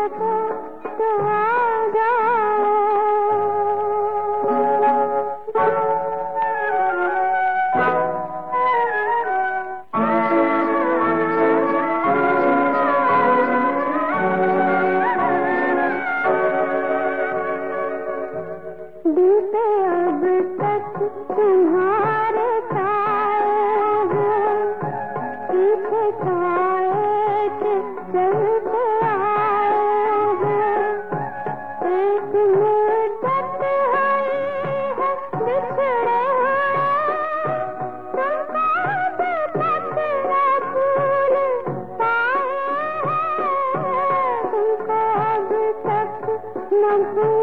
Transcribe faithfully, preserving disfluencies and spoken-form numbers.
सको तो आ जाओ। दिल पे अब तक तुम्हारे साए हैं, पीछे साए के चलते आए हैं। एक मुद्दत हुई है बिछड़े हुए, तुमको अब तक न भूल पाए हैं, तुमको अब तक न भूल